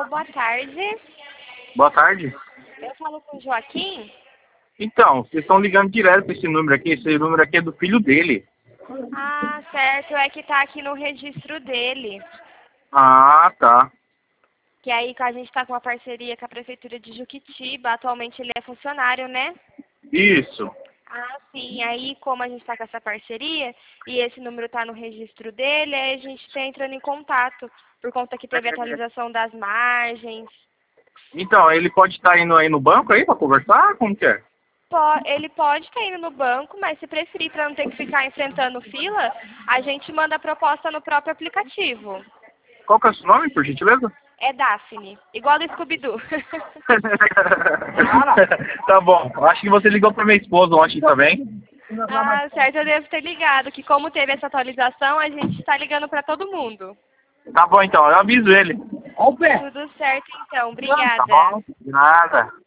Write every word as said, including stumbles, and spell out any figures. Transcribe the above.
boa tarde. Boa tarde. Eu falo com o Joaquim. Então, vocês estão ligando direto para esse número aqui. Esse número aqui é do filho dele. Ah, certo. É que tá aqui no registro dele. Ah, tá. Que aí a gente tá com uma parceria com a Prefeitura de Juquitiba. Atualmente ele é funcionário, né? Isso. Ah, sim. Aí, como a gente tá com essa parceria e esse número tá no registro dele, aí a gente tá entrando em contato. Por conta que teve atualização das margens. Então, ele pode estar indo aí no banco aí para conversar? Como que é? Po- Ele pode estar indo no banco, mas se preferir para não ter que ficar enfrentando fila, a gente manda a proposta no próprio aplicativo. Qual que é o seu nome, por gentileza? É Daphne, igual do Scooby-Doo. Tá bom. Acho que você ligou para minha esposa ontem também. Ah, certo, eu devo ter ligado, que como teve essa atualização, a gente está ligando para todo mundo. Tá bom, então. Eu aviso ele. Tudo certo, então. Tá Obrigada. bom. De nada.